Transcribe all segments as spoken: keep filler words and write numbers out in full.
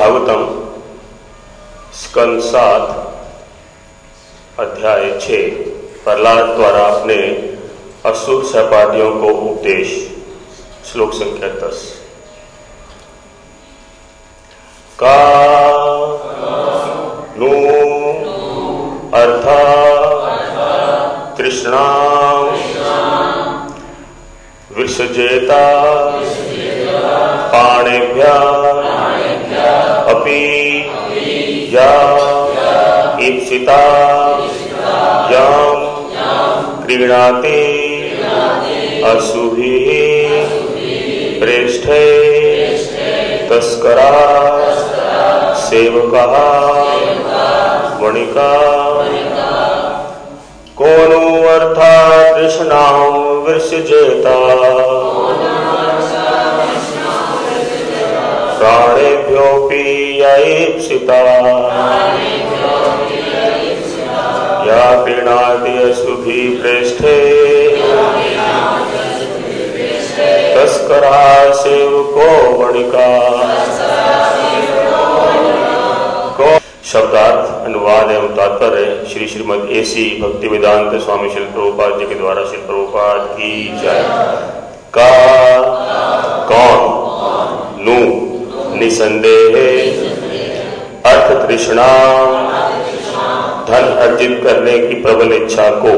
भागवतम स्कंद सात अध्याय छह प्रहलाद द्वारा अपने असुर सहपाठियों को उपदेश। श्लोक संख्या दस। का नु अर्था तृष्णा विसृजेता पाणिभ्या अपि या ईप्सिता यं क्रीणाति असुभिः प्रेष्ठे तस्करा सेवकः वणिका को नु अर्था तृष्णां विसृजेता प्राणेभ्योऽपि या ईप्सिता या क्रीणाति असुभिः प्रेष्ठे तस्करा सेवको वणिका। शब्दार्थ, अनुवाद एवं तात्पर्य श्री श्रीमद एसी भक्ति वेदांत स्वामी श्री प्रभुपाद जी के द्वारा श्री प्रभुपाद की जय। का कौन, नु निसंदेह, अर्थ तृष्णा धन अर्जित करने की प्रबल इच्छा को,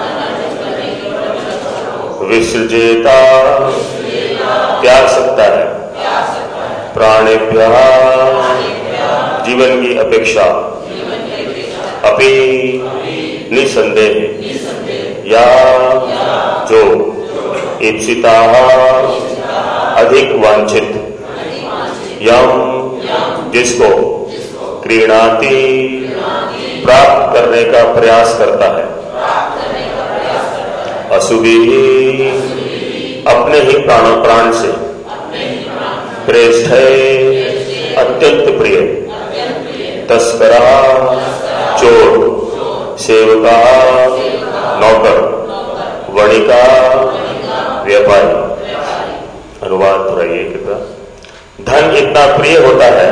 विसृजेता त्याग सकता है, प्राणेभ्यः जीवन की अपेक्षा, अपि निसंदेह या जो, ईप्सिता अधिक वांछित, यम जिसको, क्रीणाति प्राप्त करने का प्रयास करता है, असुभिः अपने ही प्राण प्राण से, प्रेष्ठ अत्यंत प्रिय, तस्करा चोर, सेवका नौकर, वणिका व्यापारी। अनुवाद दोहराइए कृपया। धन इतना प्रिय होता है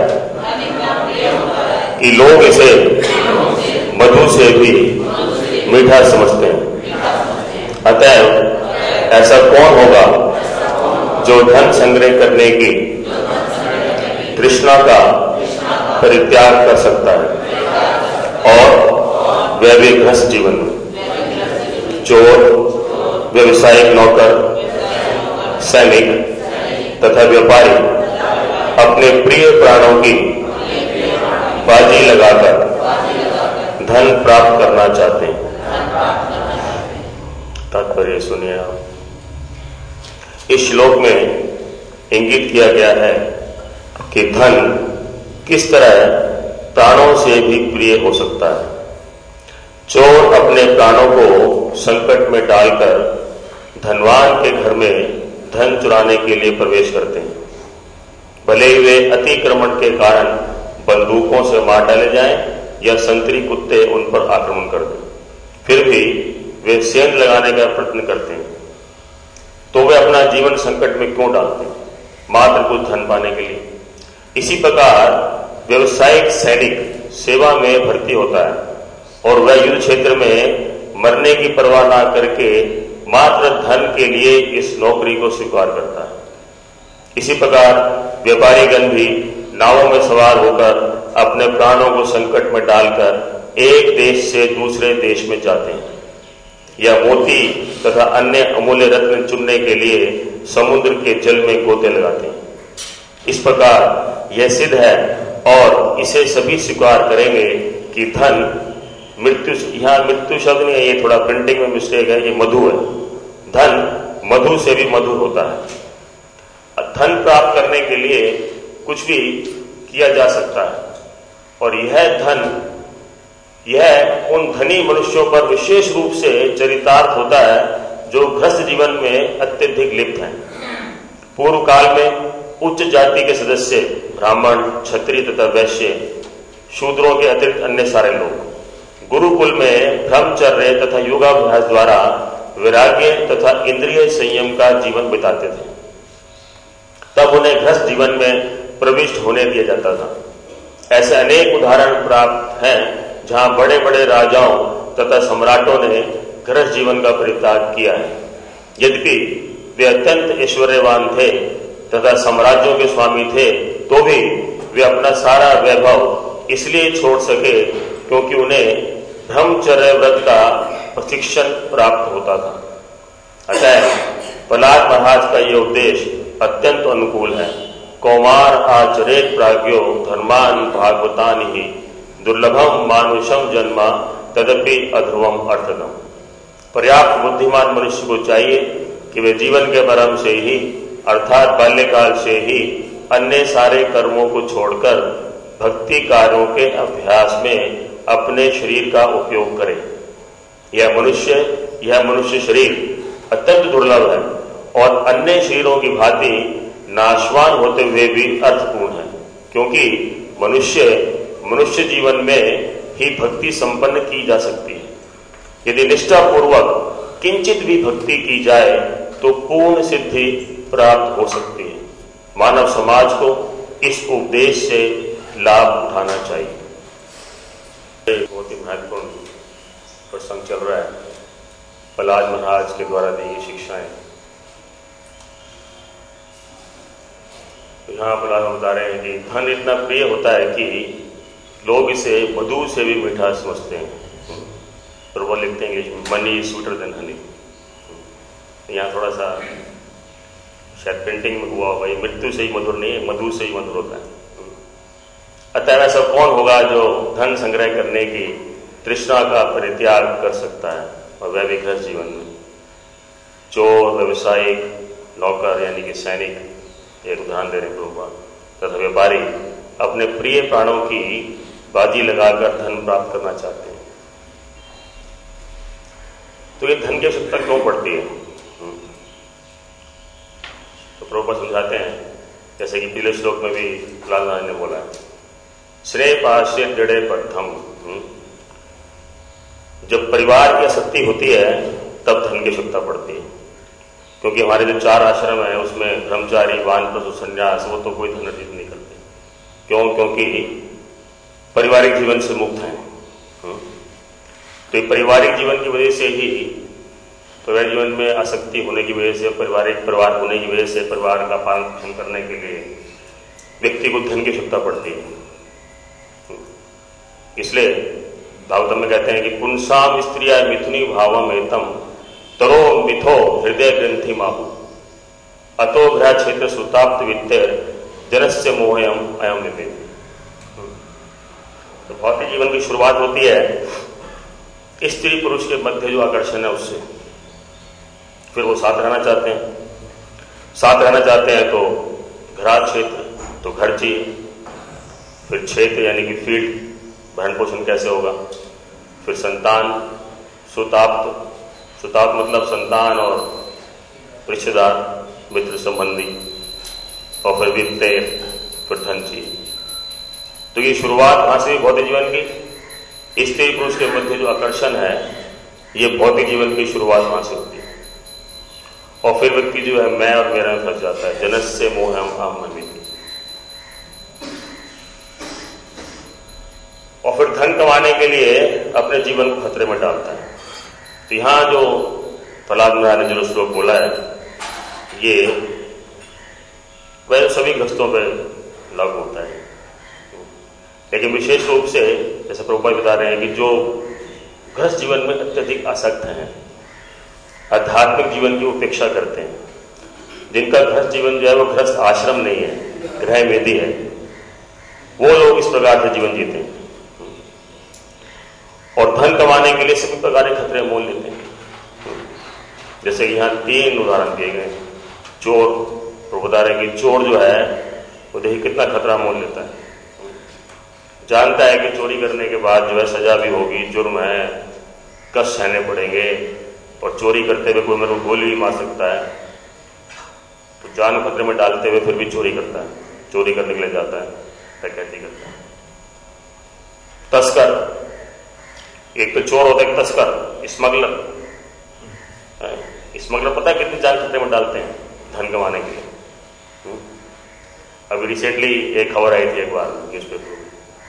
कि लोग इसे मधु से भी मीठा समझते हैं। अतः ऐसा कौन होगा जो धन संग्रह करने की तृष्णा का परित्याग कर सकता है और वह भी गृहस्थ जीवन में। चोर, व्यवसायिक नौकर, सैनिक तथा व्यापारी अपने प्रिय प्राणों की बाजी लगाकर धन प्राप्त करना चाहते हैं। तात्पर्य सुनिए आप। इस श्लोक में इंगित किया गया है कि धन किस तरह प्राणों से भी प्रिय हो सकता है। चोर अपने प्राणों को संकट में डालकर धनवान के घर में धन चुराने के लिए प्रवेश करते हैं। भले ही वे अतिक्रमण के कारण बंदूकों से मार डाले जाएं या संतरी कुत्ते उन पर आक्रमण कर दें, फिर भी वे सेंध लगाने का प्रयत्न करते हैं। तो वे अपना जीवन संकट में क्यों डालते हैं? मात्र कुछ धन पाने के लिए। इसी प्रकार व्यवसायिक सैनिक सेवा में भर्ती होता है और वह युद्ध क्षेत्र में मरने की परवाह न करके मात्र धन के लिए इस नौकरी को स्वीकार करता है। इसी प्रकार व्यापारीगण भी नावों में सवार होकर अपने प्राणों को संकट में डालकर एक देश से दूसरे देश में जाते हैं या मोती तथा अन्य अमूल्य रत्न चुनने के लिए समुद्र के जल में गोते लगाते हैं। इस प्रकार यह सिद्ध है और इसे सभी स्वीकार करेंगे कि धन मृत्यु, यहां मृत्यु शब्द नहीं है, ये थोड़ा प्रिंटिंग में मिस्टेक है, ये मधु है। धन मधु से भी मधुर होता है। धन प्राप्त करने के लिए कुछ भी किया जा सकता है और यह धन, यह उन धनी मनुष्यों पर विशेष रूप से चरितार्थ होता है जो गृहस्थ जीवन में अत्यधिक लिप्त हैं। पूर्व काल में उच्च जाति के सदस्य ब्राह्मण, क्षत्रिय तथा वैश्य, शूद्रों के अतिरिक्त अन्य सारे लोग गुरुकुल में ब्रह्मचर्य तथा योगाभ्यास द्वारा वैराग्य तथा इंद्रिय संयम का जीवन बिताते थे। तब उन्हें गृहस्थ जीवन में प्रविष्ट होने दिया जाता था। ऐसे अनेक उदाहरण प्राप्त हैं जहां बड़े बड़े राजाओं तथा सम्राटों ने गृहस्थ जीवन का परित्याग किया है। यद्यपि वे अत्यंत ऐश्वर्यवान थे तथा साम्राज्यों के स्वामी थे, तो भी वे अपना सारा वैभव इसलिए छोड़ सके क्योंकि उन्हें ब्रह्मचर्य व्रत का प्रशिक्षण प्राप्त होता था। अतः प्रहलाद महाराज का यह उपदेश अत्यंत अनुकूल है। कौमार आचरेत प्राज्ञो धर्मान भागवतान ही दुर्लभम मानुषम जन्मा तदपि अध्रुवम अर्थदम। पर्याप्त बुद्धिमान मनुष्य को चाहिए कि वे जीवन के प्रारंभ से ही अर्थात बाल्यकाल से ही अन्य सारे कर्मों को छोड़कर भक्ति कार्यों के अभ्यास में अपने शरीर का उपयोग करें। यह मनुष्य यह मनुष्य शरीर अत्यंत दुर्लभ है और अन्य शरीरों की भांति नाशवान होते हुए भी अर्थपूर्ण है, क्योंकि मनुष्य मनुष्य जीवन में ही भक्ति संपन्न की जा सकती है। यदि निष्ठापूर्वक किंचित भी भक्ति की जाए तो पूर्ण सिद्धि प्राप्त हो सकती है। मानव समाज को इस उपदेश से लाभ उठाना चाहिए। बहुत ही महत्वपूर्ण प्रसंग चल रहा है, प्रहलाद महाराज के द्वारा दी गई शिक्षाएं। तो यहाँ प्रहलाद बता रहे हैं कि धन इतना प्रिय होता है कि लोग इसे मधु से भी मीठा समझते हैं। और वो लिखते हैं इंग्लिश में money is sweeter than honey. यहाँ थोड़ा सा शायद पेंटिंग में हुआ होगा, ये मृत्यु से ही मधुर नहीं है, मधु से ही मधुर होता है। अतः ऐसा कौन होगा जो धन संग्रह करने की तृष्णा का परित्याग कर सकता है, और वह भी गृहस्थ जीवन में। चोर, व्यवसायिक, नौकर यानी कि सैनिक, एक उदाहरण दे रहे प्रभुपाद, तथा व्यापारी अपने प्रिय प्राणों की बाजी लगाकर धन प्राप्त करना चाहते हैं। तो ये धन की आवश्यकता क्यों पड़ती है? तो प्रभुपाद समझाते हैं, जैसे कि पिछले श्लोक में भी प्रहलाद महाराज ने बोला है, श्रेय पाश्य दृढ़ प्रथम। जब परिवार की आसक्ति होती है तब धन की आवश्यकता पड़ती है, क्योंकि हमारे जो चार आश्रम है उसमें ब्रह्मचारी, वानप्रस्थ, संन्यास, वो तो कोई धन अर्जित नहीं करते। क्यों? क्योंकि पारिवारिक जीवन से मुक्त हैं। तो पारिवारिक जीवन की वजह से ही, परिवारिक जीवन में आसक्ति होने की वजह से, पारिवारिक परिवार होने की वजह से परिवार का पालन पोषण करने के लिए व्यक्ति को धन की आवश्यकता पड़ती है। इसलिए भागवतम में कहते हैं कि पुंसाम स्त्रिया मिथुनी भावम एतम तरो मिथो हृदय ग्रंथि माहु अतो गृह क्षेत्र सुताप्त वित्तर जनस्य मोहयम अयम निमित। तो भौतिक जीवन की शुरुआत होती है स्त्री पुरुष के मध्य जो आकर्षण है उससे, फिर वो साथ रहना चाहते हैं, साथ रहना चाहते हैं तो घरात क्षेत्र, तो घर चाहिए, फिर क्षेत्र यानी कि फील्ड, भरण पोषण कैसे होगा, फिर संतान, सुताप्त, सुताप्त मतलब संतान और रिश्तेदार, मित्र संबंधी, और फिर वित्त, फिर धन चाहिए। तो ये शुरुआत वहां से भौतिक जीवन की, स्त्री पुरुष के मध्य जो आकर्षण है ये भौतिक जीवन की शुरुआत वहां से होती है। और फिर व्यक्ति जो है मैं और मेरा में फंस जाता है, जनस्य मोहम अहम। और फिर धन कमाने के लिए अपने जीवन को खतरे में डालता है। तो यहां जो प्रहलाद महाराज ने जो श्लोक बोला है ये वह सभी गृहस्थों पर लागू होता है, लेकिन विशेष रूप से जैसे प्रभुपाद बता रहे हैं कि जो गृहस्थ जीवन में अत्यधिक आसक्त हैं, आध्यात्मिक जीवन की उपेक्षा करते हैं, जिनका गृहस्थ जीवन जो है वो गृहस्थ आश्रम नहीं है, गृह वेदी है, वो लोग इस प्रकार से जीवन जीते हैं और धन कमाने के लिए सभी प्रकार के खतरे मोल लेते हैं। जैसे कि यहाँ तीन उदाहरण दिए गए। चोर, प्रभु बता रहे कि चोर जो है वो देखिए कितना खतरा मोल लेता है, जानता है कि चोरी करने के बाद जो है सजा भी होगी, जुर्म है, कष्ट सहने पड़ेंगे, और चोरी करते हुए कोई मेरे को गोली भी मार सकता है, तो जान खतरे में डालते हुए फिर भी चोरी करता है, चोरी करने के लिए जाता है, डकैती करता है। तस्कर, एक तो चोर होता है, तस्कर, स्मगलर। स्मगलर पता है कितनी जान खतरे में डालते हैं धन कमाने के लिए। अभी रिसेंटली एक खबर आई थी एक बार न्यूज़पेपर में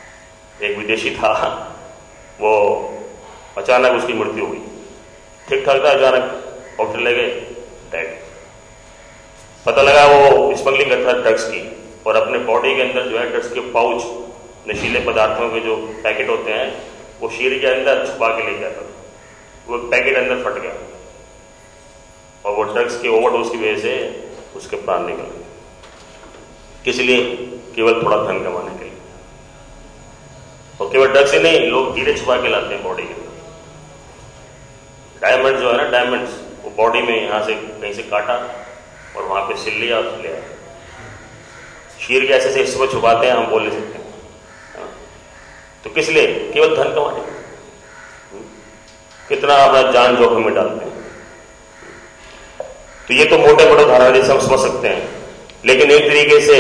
एक विदेशी था, वो अचानक उसकी मृत्यु हुई। ठीक ठाक था, अचानक डॉक्टर ले गए, डेड। पता लगा वो स्मगलिंग करता था ड्रग्स की, और अपने बॉडी के अंदर जो है ड्रग्स के पाउच, नशीले पदार्थों के जो पैकेट होते हैं, वो शीरे के अंदर छुपा के ले जाता था। वो पैकेट अंदर फट गया और वो ड्रग्स के ओवरडोज की वजह से उसके प्राण निकल गए। किस लिए? केवल थोड़ा धन कमाने के लिए। और केवल ड्रग्स ही नहीं, लोग हीरे छुपा के लाते हैं बॉडी के अंदर। डायमंड जो है ना, डायमंड्स, वो बॉडी में यहां से कहीं से काटा और वहां पे सिल लिया और ले आया। शीर के ऐसे ऐसे हिस्से छुपाते हैं, हम बोल नहीं सकते। तो किस लिए? केवल धन कमाने के लिए। कितना अपना जान जोखिम में डालते हैं। तो ये तो मोटे मोटे उदाहरण जैसे हम समझ सकते हैं, लेकिन एक तरीके से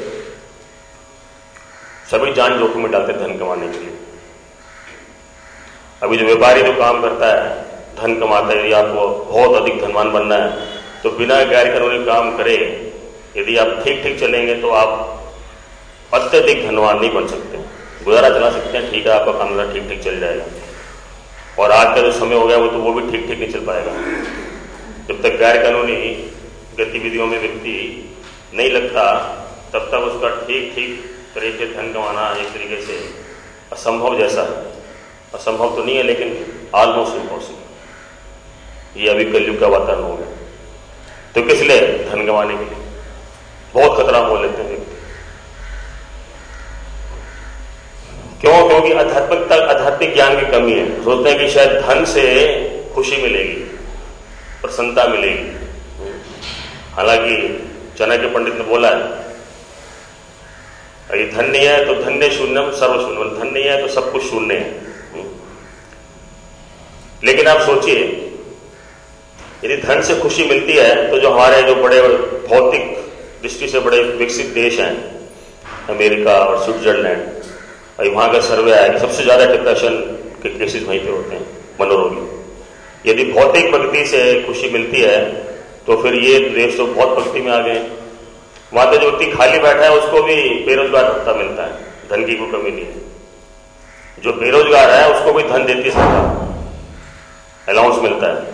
सभी जान जोखिम में डालते हैं धन कमाने के लिए। अभी जो व्यापारी जो काम करता है, धन कमाता है, यदि आपको बहुत अधिक धनवान बनना है तो बिना गैर कानूनी काम करे यदि आप ठीक ठीक चलेंगे तो आप अत्यधिक धनवान नहीं बन सकते। गुजारा चला सकते हैं, ठीक है, आपका काम ठीक ठीक चल जाएगा। और आज का जो समय हो गया वो तो वो भी ठीक ठीक नहीं चल पाएगा। जब तक गैर कानूनी गतिविधियों में व्यक्ति नहीं लगता तब तक उसका ठीक ठीक तरीके से धन कमाना एक तरीके से असंभव जैसा है। असंभव तो नहीं है, लेकिन ऑलमोस्ट इम्पॉसिबल। ये अभी कलयुग का वातावरण हो गया। तो किस लिए? धन कमाने के लिए। बहुत खतरा मोल लेते हैं व्यक्ति। क्यों? क्योंकि आध्यात्मिकता, आध्यात्मिक ज्ञान की कमी है। सोचते हैं कि शायद धन से खुशी मिलेगी, प्रसन्नता मिलेगी। हालांकि चाणक्य पंडित ने बोला है, यदि धन नहीं है तो धन्य शून्यम सर्व शून्यम, धन नहीं है तो सब कुछ शून्य है। लेकिन आप सोचिए, यदि धन से खुशी मिलती है तो जो हमारे जो बड़े भौतिक दृष्टि से बड़े विकसित देश हैं, अमेरिका और स्विट्जरलैंड, वहां का सर्वे है कि सबसे ज्यादा डिप्रेशन के केसेस वहीं पे होते हैं, मनोरोगी। यदि भौतिक प्रगति से खुशी मिलती है तो फिर ये देश तो बहुत प्रगति में आ गए। वहां पे जो व्यक्ति खाली बैठा है उसको भी बेरोजगार भत्ता मिलता है, धन की कोई कमी नहीं है। जो बेरोजगार है उसको भी धन देती है सरकार, अलाउंस मिलता है।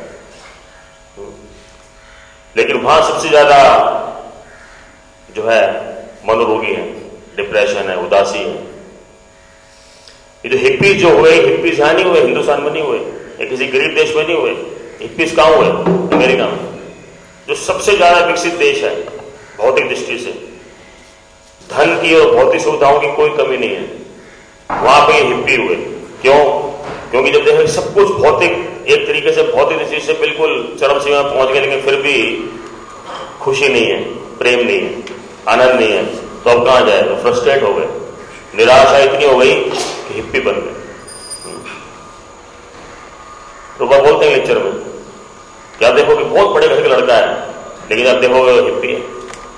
लेकिन वहां सबसे ज्यादा जो है मनोरोगी है, डिप्रेशन है, उदासी है। ये जो हिप्पीज जो हुए, हिप्पीज यहां नहीं हुए, हिंदुस्तान में नहीं हुए, या किसी गरीब देश में नहीं हुए। हिप्पीज कहां हुए? अमेरिका में, जो सबसे ज्यादा विकसित देश है भौतिक दृष्टि से। धन की और भौतिक सुविधाओं की कोई कमी नहीं है, वहां पे हिप्पी हुए। क्यों? क्योंकि जब देखो सब कुछ भौतिक, एक तरीके से भौतिक दृष्टि से बिल्कुल चरम सीमा पहुंच गए, लेकिन फिर भी खुशी नहीं है, प्रेम नहीं है, आनंद नहीं है, तो अब कहां जाए? तो फ्रस्ट्रेट हो गए, निराशा इतनी हो गई कि हिप्पी बन गए। तो वह बोलते हैं लेक्चर में, क्या देखो कि बहुत बड़े घर का लड़का है, लेकिन आप देखोगे वो हिप्पी है।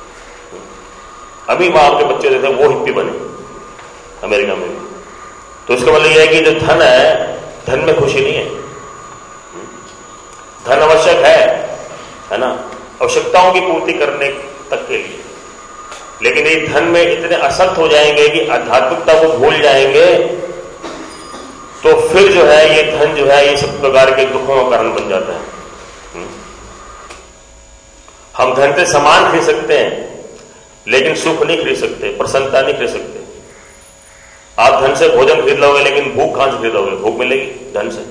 अभी वहां आपके बच्चे देखे वो हिप्पी बने अमेरिका में भी। तो इसका मतलब यह है कि जो धन है, धन में खुशी नहीं है। धन आवश्यक है, है ना, आवश्यकताओं की पूर्ति करने तक के लिए। लेकिन ये धन में इतने असक्त हो जाएंगे कि आध्यात्मिकता को भूल जाएंगे, तो फिर जो है ये धन जो है ये सब प्रकार के दुखों का कारण बन जाता है। हम धन से सामान खरीद सकते हैं, लेकिन सुख नहीं खरीद सकते, प्रसन्नता नहीं खरीद सकते। आप धन से भोजन खरीद लोगे, लेकिन भूख कहां से खरीदोगे? भूख मिलेगी धन से।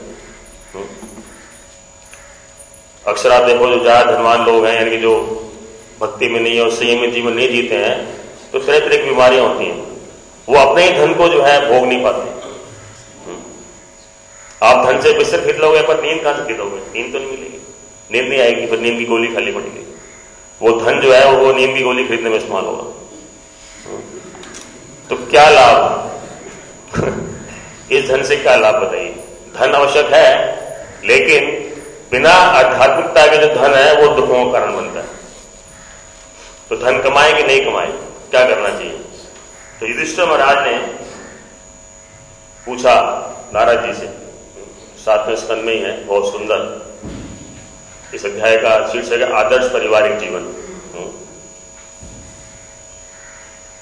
अक्सर आप देखो जो ज्यादा धनवान लोग हैं, यानी कि जो भक्ति में नहीं है और संयमित जीवन नहीं जीते हैं, तो तरह तरह की बीमारियां होती हैं। वो अपने ही धन को जो है भोग नहीं पाते। आप धन से बिस्तर खरीद लोगे, पर नींद कहां से खरीदोगे? नींद तो नहीं मिलेगी, नींद नहीं आएगी, फिर नींद की गोली खाली पड़ेगी। वो धन जो है वो नींद की गोली खरीदने में इस्तेमाल होगा। तो क्या लाभ? इस धन से क्या लाभ बताइए? धन आवश्यक है, लेकिन बिना आध्यात्मिकता के जो धन है वो दुखों का कारण बनता है। तो धन कमाए कि नहीं कमाए, क्या करना चाहिए? तो युधिष्ठिर महाराज ने पूछा नारद जी से, सातवें स्कंद में ही है, बहुत सुंदर। इस अध्याय का शीर्षक है आदर्श पारिवारिक जीवन।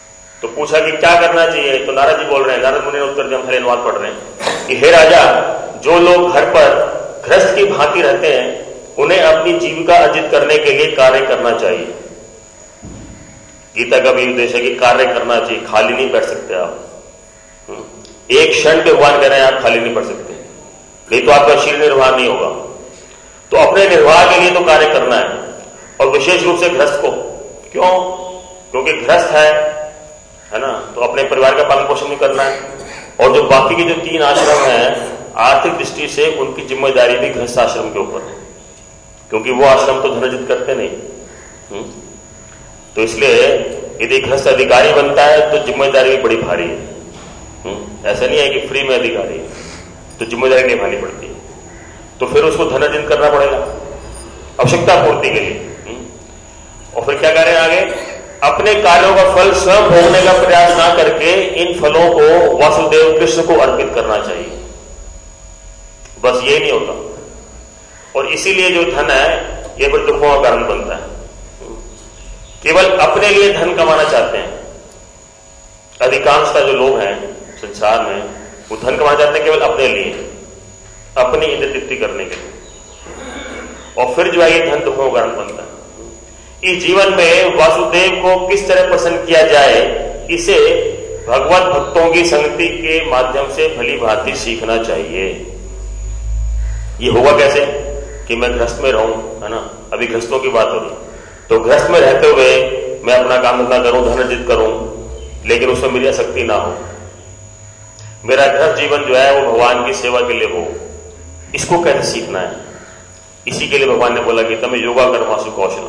तो पूछा कि क्या करना चाहिए, तो नारद जी बोल रहे हैं, नारद मुनि ने उत्तर दिया, हम अनुवाद पढ़ रहे हैं कि हे राजा, जो लोग घर पर गृहस्थ की भांति रहते हैं उन्हें अपनी जीविका अर्जित करने के लिए कार्य करना चाहिए। गीता का भी उद्देश्य है कि कार्य करना चाहिए, खाली नहीं बैठ सकते आप। एक क्षण पे भगवान कह रहे हैं आप खाली नहीं बैठ सकते, नहीं तो आपका शरीर निर्वाह नहीं होगा। तो अपने निर्वाह के लिए तो कार्य करना है, और विशेष रूप से गृहस्थ को। क्यों? क्योंकि गृहस्थ है है ना, तो अपने परिवार का पालन पोषण भी करना है। और जो बाकी के जो तीन आश्रम हैं, आर्थिक दृष्टि से उनकी जिम्मेदारी भी गृहस्थ आश्रम के ऊपर है, क्योंकि वो आश्रम तो धन अर्जित करते नहीं। हुँ? तो इसलिए यदि गृहस्थ अधिकारी बनता है तो जिम्मेदारी भी बड़ी भारी है। हुँ? ऐसा नहीं है कि फ्री में अधिकारी है, तो जिम्मेदारी निभानी पड़ती है। तो फिर उसको धन अर्जित करना पड़ेगा आवश्यकता पूर्ति के लिए। हुँ? और फिर क्या कह रहे हैं आगे, अपने कार्यों का फल स्वयं भोगने का प्रयास ना करके इन फलों को वासुदेव कृष्ण को अर्पित करना चाहिए। बस ये नहीं होता, और इसीलिए जो धन है ये फिर दुखों का कारण बनता है। केवल अपने लिए धन कमाना चाहते हैं अधिकांशता जो लोग हैं संसार में, वो धन कमाना चाहते हैं केवल अपने लिए, अपनी इंद्र तृप्ति करने के लिए, और फिर जो है ये धन दुखों का कारण बनता है। इस जीवन में वासुदेव को किस तरह प्रसन्न किया जाए, इसे भगवत भक्तों की संगति के माध्यम से भली भांति सीखना चाहिए। ये होगा कैसे कि मैं गृहस्थ में रहूं, है ना, अभी गृहस्थों की बात हो रही, तो गृहस्थ में रहते हुए मैं अपना काम धंधा करूं, धन अर्जित करूं, लेकिन उसमें मेरी आसक्ति ना हो। मेरा गृहस्थ जीवन जो है वो भगवान की सेवा के लिए हो। इसको कैसे सीखना है? इसी के लिए भगवान ने बोला कि तमें योगा कर्मासु कौशल।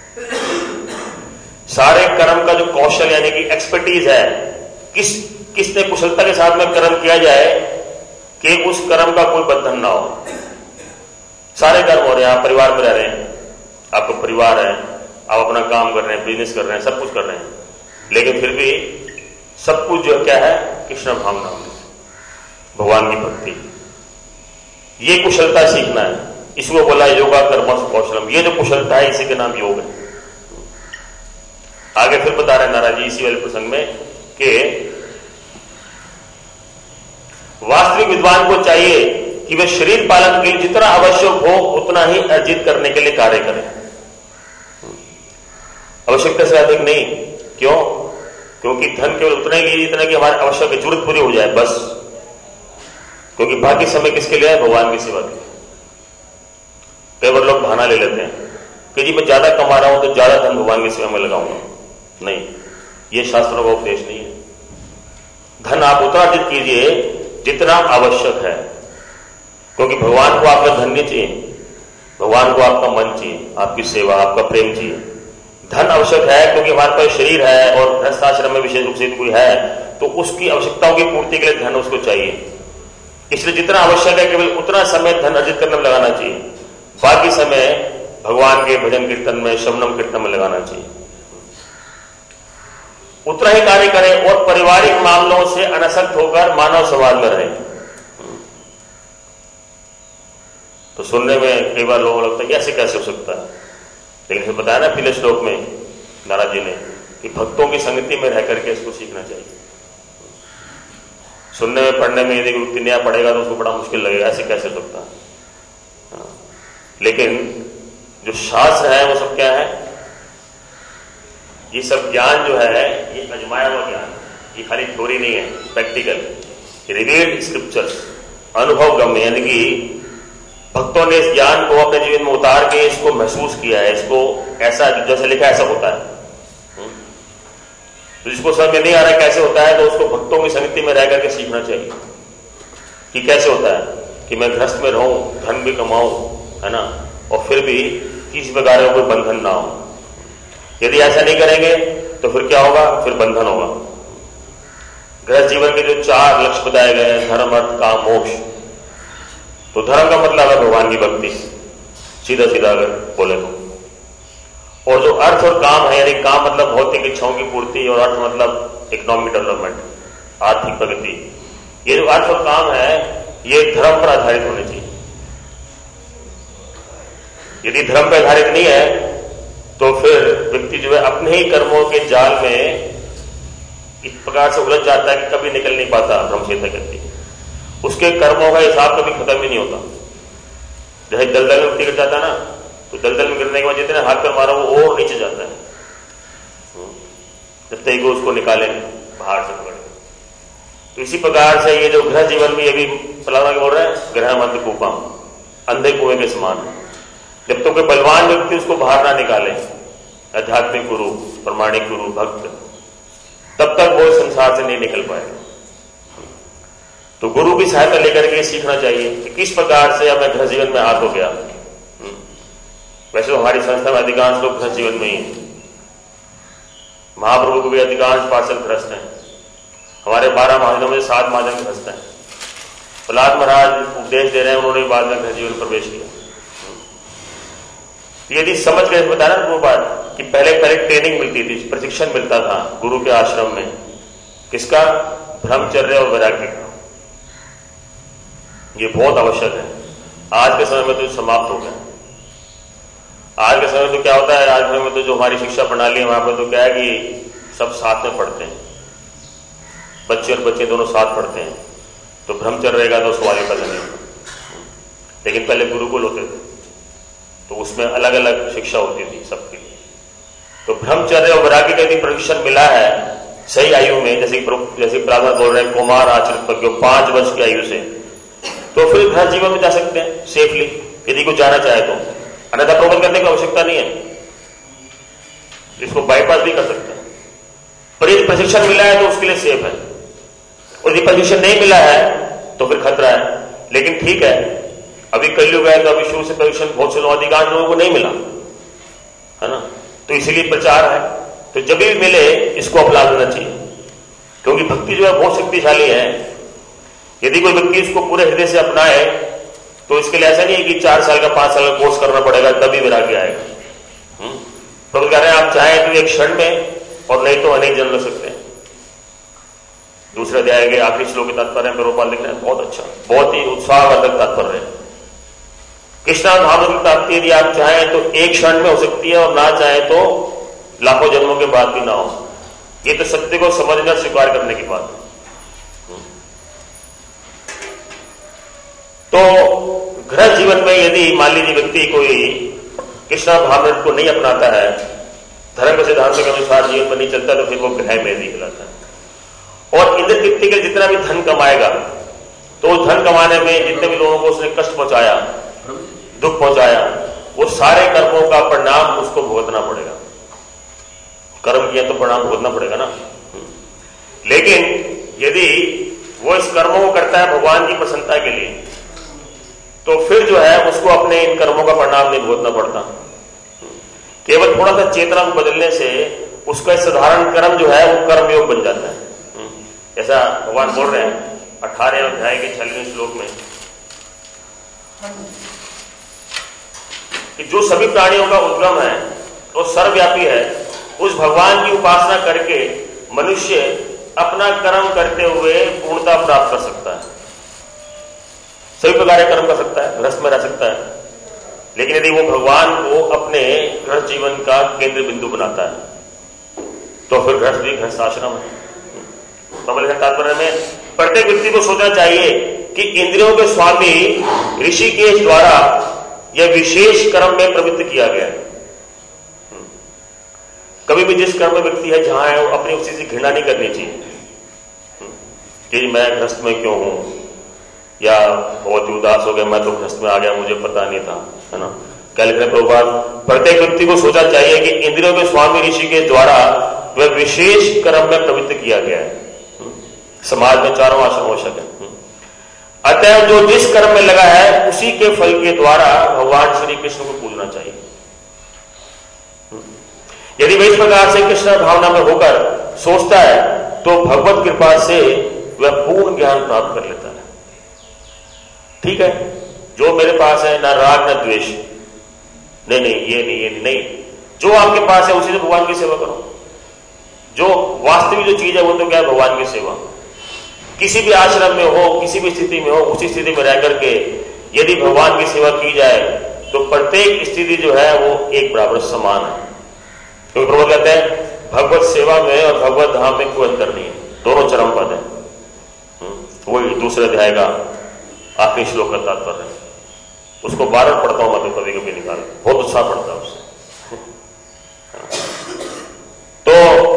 सारे कर्म का जो कौशल यानी कि एक्सपर्टीज है, किस किसने कुशलता के साथ में कर्म किया जाए कि उस कर्म का कोई बंधन ना हो। सारे कर्म हो रहे हैं, आप परिवार में रह रहे हैं, आपका परिवार है, आप अपना काम कर रहे हैं, बिजनेस कर रहे हैं, सब कुछ कर रहे हैं, लेकिन फिर भी सब कुछ जो क्या है, कृष्ण भावना, भगवान की भक्ति, ये कुशलता सीखना है। इसको बोला योगा कर्मसु कौशलम। ये जो कुशलता है इसी के नाम योग है। आगे फिर बता रहे नाराज जी इसी वाले प्रसंग में कि वास्तविक विद्वान को चाहिए कि वे शरीर पालन के लिए जितना आवश्यक हो उतना ही अर्जित करने के लिए कार्य करें, आवश्यकता से अधिक नहीं। क्यों? क्योंकि धन केवल उतना ही जितना कि हमारी आवश्यक जरूरत पूरी हो जाए बस, क्योंकि बाकी समय किसके लिए है? भगवान की सेवा के लिए। कई बार लोग बहाना ले लेते हैं कि जी मैं ज्यादा कमा रहा हूं तो ज्यादा धन भगवान की सेवा में लगाऊंगा। नहीं, ये शास्त्रों का उपदेश नहीं है। धन आप उतना अर्जित कीजिए जितना आवश्यक है, क्योंकि भगवान को आपका धन नहीं चाहिए, भगवान को आपका मन चाहिए, आपकी सेवा, आपका प्रेम चाहिए। धन आवश्यक है क्योंकि हमारे पास शरीर है और गृहस्थाश्रम में विशेष रूप से कोई है तो उसकी आवश्यकताओं की पूर्ति के लिए धन उसको चाहिए। इसलिए जितना आवश्यक है केवल उतना समय धन अर्जित करने में लगाना चाहिए, बाकी समय भगवान के भजन कीर्तन में, श्रवणम कीर्तन में लगाना चाहिए। उतना ही कार्य करें और पारिवारिक मामलों से अनासक्त होकर मानव समाज में रहें। तो सुनने में कई बार लोगों को लगता है कि ऐसे कैसे हो सकता है, लेकिन फिर बताया ना पिछले श्लोक में नारद जी ने कि भक्तों की संगति में रह करके इसको सीखना चाहिए। सुनने में पढ़ने में यदि व्यक्ति नया पढ़ेगा तो उसको बड़ा मुश्किल लगेगा, ऐसे कैसे हो सकता है। लेकिन जो शास्त्र है वो सब क्या है? ये सब ज्ञान जो है ये अजमाया हुआ ज्ञान, ये खाली थ्योरी नहीं है, प्रैक्टिकल, रिवील्ड स्क्रिप्चर्स, अनुभव गम्य, यानी कि भक्तों ने इस ज्ञान को अपने जीवन में उतार के इसको महसूस किया है, इसको ऐसा जैसे लिखा ऐसा होता है। तो जिसको समझ में नहीं आ रहा है कैसे होता है तो उसको भक्तों की संगति में रह करके सीखना चाहिए कि कैसे होता है कि मैं गृहस्थ में रहूं, धन भी कमाऊं, है ना, और फिर भी किसी प्रकार का कोई बंधन ना हो। यदि ऐसा नहीं करेंगे तो फिर क्या होगा? फिर बंधन होगा। गृहस्थ जीवन के जो चार लक्ष्य बताए गए हैं, धर्म, अर्थ, काम, मोक्ष, तो धर्म का मतलब है भगवान की भक्ति, सीधा सीधा अगर बोले तो। और जो अर्थ और काम है, यानी काम मतलब भौतिक इच्छाओं की पूर्ति और अर्थ मतलब इकोनॉमिक डेवलपमेंट, आर्थिक प्रगति, ये जो अर्थ और काम है ये धर्म पर आधारित होने चाहिए। यदि धर्म पर आधारित नहीं है तो फिर व्यक्ति जो है अपने ही कर्मों के जाल में इस प्रकार से उलझ जाता है कि कभी निकल नहीं पाता ब्रह्मचर्य करती। उसके कर्मों का हिसाब कभी खत्म ही नहीं होता। जैसे दलदल में व्यक्ति गिर जाता है ना, तो दलदल में गिरने के बाद जितने हाथ पर मारा वो और नीचे जाता है, जब तक वो उसको निकाले बाहर से पकड़ के। तो इसी प्रकार से ये जो गृह जीवन में ये भी प्रहलाद बोल रहे हैं, गृह मंत्र कूपा अंधे कुएं के समान है। जब तो कोई बलवान व्यक्ति उसको बाहर ना निकाले, आध्यात्मिक गुरु, प्रमाणिक गुरु, भक्त, तब तक वो संसार से नहीं निकल पाएगा। तो गुरु की सहायता लेकर के सीखना चाहिए कि किस प्रकार से अब मैं गृह जीवन में हाथ हो गया। वैसे तो हमारी संस्था में अधिकांश लोग गृह जीवन में ही हैं। महाप्रभु को भी अधिकांश पार्षद गृहस्थ हैं। हमारे बारह महाजनों में सात महाजन गृहस्थ हैं। प्रहलाद महाराज उपदेश दे रहे हैं, उन्होंने बाद में गृह जीवन प्रवेश किया। यदि समझ गए बताया ना वो बात कि पहले पहले ट्रेनिंग मिलती थी, प्रशिक्षण मिलता था गुरु के आश्रम में, किसका? ब्रह्मचर्य और वैराग्य का। ये बहुत आवश्यक है। आज के समय में तो समाप्त हो गया। आज के समय में तो क्या होता है, आज समय में तो जो हमारी शिक्षा प्रणाली है वहां पर तो क्या है कि सब साथ में पढ़ते हैं, बच्चे और बच्चे दोनों साथ पढ़ते हैं, तो ब्रह्मचर्य रहेगा तो सवाल का नहीं होगा। लेकिन पहले गुरुकुल होते थे तो उसमें अलग अलग शिक्षा होती थी सबके लिए। तो ब्रह्मचर्य और वैराग्य का यदि प्रशिक्षण मिला है सही आयु में, जैसे जैसे प्रहलाद बोल रहे हैं कुमार आचरित पर पांच वर्ष की आयु से, तो फिर गृह जीवन में जा सकते हैं सेफली, यदि कोई जाना चाहे तो। अन्यथा प्रबंध करने की आवश्यकता नहीं है, इसको बाईपास भी कर सकते हैं। पर यदि प्रशिक्षण मिला है तो उसके लिए सेफ है, और यदि प्रशिक्षण नहीं मिला है तो फिर खतरा है। लेकिन ठीक है, अभी कलयुग है तो अभी शुरू से प्रशिक्षण बहुत से लोग, अधिकांश लोगों को नहीं मिला है ना, तो इसीलिए प्रचार है। तो जब भी मिले इसको अपना लेना चाहिए, क्योंकि भक्ति जो है बहुत शक्तिशाली है। यदि कोई व्यक्ति इसको पूरे हृदय से अपनाए तो इसके लिए ऐसा नहीं है कि चार साल का पांच साल का कोर्स करना पड़ेगा तभी वैराग्य आएगा। तो कह रहे हैं आप चाहें तो एक क्षण में, और नहीं तो अनेक जन्म लग सकते हैं। दूसरे अध्याय के आखिरी श्लोक के तात्पर्य में रूपाल लिख रहे हैं, बहुत अच्छा, बहुत ही उत्साहवर्धक तात्पर्य है। कृष्णा धाम की प्राप्ति यदि आप चाहें तो एक क्षण में हो सकती है, और ना चाहे तो लाखों जन्मों के बाद भी ना हो। ये तो सत्य को समझना स्वीकार करने की बात है। तो गृह जीवन में यदि मान लीजिए व्यक्ति कोई कृष्णा भावनामृत को नहीं अपनाता है, धर्म के सिद्धांतों के अनुसार जीवन में नहीं चलता, तो फिर वो गृह में कहलाता है। और इंद्र तृप्ति के जितना भी धन कमाएगा, तो उस धन कमाने में जितने भी लोगों को उसने कष्ट पहुंचाया, दुख पहुंचाया, वो सारे कर्मों का परिणाम उसको भुगतना पड़ेगा। कर्म किया तो परिणाम भुगतना पड़ेगा ना। लेकिन यदि वो इस कर्मों को करता है भगवान की प्रसन्नता के लिए, तो फिर जो है उसको अपने इन कर्मों का परिणाम नहीं भुगतना पड़ता। केवल थोड़ा सा चेतना को बदलने से उसका साधारण कर्म जो है वो कर्मयोग बन जाता है। ऐसा भगवान बोल रहे हैं अठारह अध्याय के छियालीसवें श्लोक में कि जो सभी प्राणियों का उद्गम है और सर्वव्यापी है, उस भगवान की उपासना करके मनुष्य अपना कर्म करते हुए पूर्णता प्राप्त कर सकता है। सभी प्रकार के कर्म कर सकता है, गृहस्थ में रह सकता है। लेकिन यदि वो भगवान को अपने गृहस्थ जीवन का केंद्र बिंदु बनाता है तो फिर गृहस्थ भी गृहस्थ आश्रम है। तात्पर्य में प्रत्येक व्यक्ति को सोचना चाहिए कि इंद्रियों के स्वामी ऋषिकेश द्वारा यह विशेष कर्म में प्रवृत्त किया गया है। कभी भी जिस कर्म में व्यक्ति है जहां है, वो अपनी उसी से घृणा नहीं करनी चाहिए कि मैं गृहस्थ में क्यों हूं, या बहुत उदास हो गया, मैं तो गृहस्थ में आ गया, मुझे पता नहीं था, है ना। क्या लिख रहे प्रभुपाद, प्रत्येक व्यक्ति को सोचना चाहिए कि इंद्रियों के स्वामी ऋषि के द्वारा वह विशेष कर्म में प्रवृत्त किया गया है। समाज में चारों आश्रम आवश्यक है। अतः जो जिस कर्म में लगा है उसी के फल के द्वारा भगवान श्री कृष्ण को पूजना चाहिए। यदि वह इस प्रकार से कृष्ण भावना में होकर सोचता है तो भगवत कृपा से वह पूर्ण ज्ञान प्राप्त कर लेता है। ठीक है, जो मेरे पास है ना राग न द्वेष, नहीं नहीं ये नहीं ये नहीं, नहीं। जो आपके पास है उसी से भगवान की सेवा करो। जो वास्तविक जो चीज है वो तो क्या है, भगवान की सेवा। किसी भी आश्रम में हो, किसी भी स्थिति में हो, उसी स्थिति में रह करके यदि भगवान की सेवा की जाए तो प्रत्येक स्थिति जो है वो एक बराबर समान है। क्योंकि प्रभु कहते हैं भगवत सेवा में और भगवत धाम में कोई अंतर नहीं है, दोनों चरम पद है। वही दूसरे अध्याय का आखिरी श्लोक का तात्पर्य है। उसको बार बार पढ़ता हूं मैं तो कभी कभी निकाल, बहुत उत्साह पड़ता है उससे। तो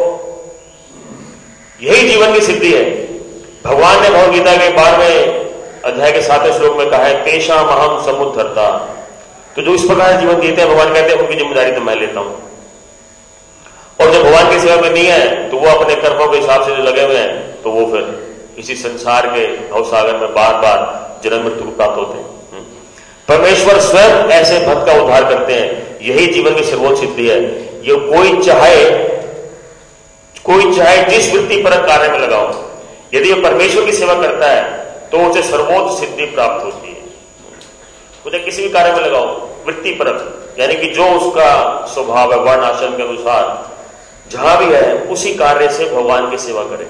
यही जीवन की सिद्धि है। भगवान ने भगवद गीता के बारहवें अध्याय के सातवें श्लोक में कहा है, तेषाम अहम समुद्धर्ता। तो जो इस प्रकार जीवन जीते हैं, भगवान कहते हैं उनकी जिम्मेदारी तो मैं लेता हूं। और जब भगवान की सेवा में नहीं है तो वो अपने कर्मों के हिसाब से जो लगे हुए हैं, तो वो फिर इसी संसार के भवसागर में बार बार जन्म मृत्यु को प्राप्त होते हैं। परमेश्वर स्वयं ऐसे भक्त का उद्धार करते हैं। यही जीवन की सर्वोच्च सिद्धि है। ये कोई चाहे कोई चाहे जिस वृत्ति पर कार्य में लगाओ, यदि वो परमेश्वर की सेवा करता है तो उसे सर्वोच्च सिद्धि प्राप्त होती है। उसे किसी भी कार्य में लगाओ, वृत्ति परक, यानी कि जो उसका स्वभाव है, वर्ण आश्रम के अनुसार जहां भी है उसी कार्य से भगवान की सेवा करे।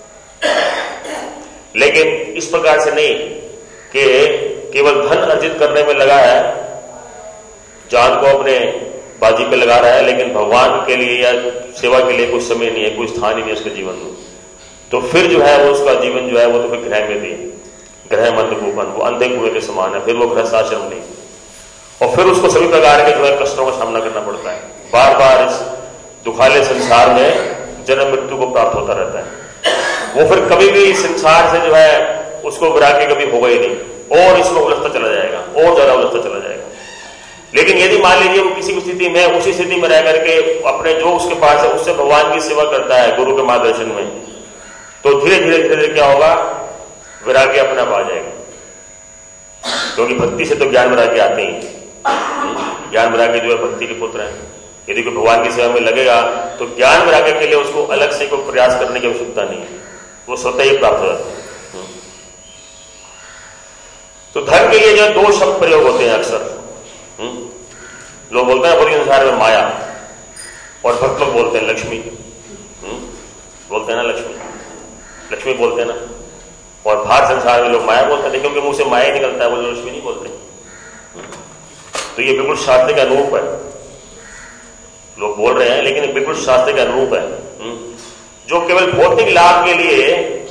लेकिन इस प्रकार से नहीं कि केवल धन अर्जित करने में लगा है, जान को अपने बाजी पे लगा रहा है, लेकिन भगवान के लिए या सेवा के लिए कोई समय नहीं है, कोई स्थान ही नहीं है उसके जीवन में। तो फिर जो है वो उसका जीवन जो है वो तो फिर ग्रह में थी, ग्रह मंद कूपन, वो अंधे कुएं के समान है। फिर वो गृहस्थाश्रम नहीं, और फिर उसको सभी प्रकार के जो है कष्टों का सामना करना पड़ता है। बार बार इस दुखाले संसार में जन्म मृत्यु को प्राप्त होता रहता है। वो फिर कभी भी संसार से जो है उसको वैराग्य कभी होगा ही नहीं, और इसमें उलझता चला जाएगा, और ज्यादा उलझता चला जाएगा। लेकिन यदि मान लीजिए वो किसी स्थिति में, उसी स्थिति में रह करके अपने जो उसके पास है उससे भगवान की सेवा करता है गुरु के मार्गदर्शन में, तो धीरे धीरे धीरे धीरे क्या होगा, वैराग्य अपने आप आ जाएगा। क्योंकि भक्ति से तो ज्ञान वैराग्य आते ही। ज्ञान वैराग्य जो है भक्ति के पुत्र है। यदि कोई भगवान की सेवा में लगेगा तो ज्ञान वैराग्य के लिए उसको अलग से कोई प्रयास करने की आवश्यकता नहीं है, वो स्वतः ही प्राप्त हो जाता है। तो धर्म के लिए जो दो शब्द प्रयोग होते हैं अक्सर। लोग बोलते हैं पूरे संसार में माया, और भक्त लोग बोलते हैं लक्ष्मी। बोलते हैं ना लक्ष्मी, लक्ष्मी बोलते हैं ना। और बाहर संसार में लोग माया बोलते हैं, क्योंकि मुंह से माया निकलता है, वो लोग लक्ष्मी नहीं बोलते। तो ये बिल्कुल शास्त्र के अनुरूप है। लोग बोल रहे हैं लेकिन बिल्कुल शास्त्र के अनुरूप है। जो केवल भौतिक लाभ के लिए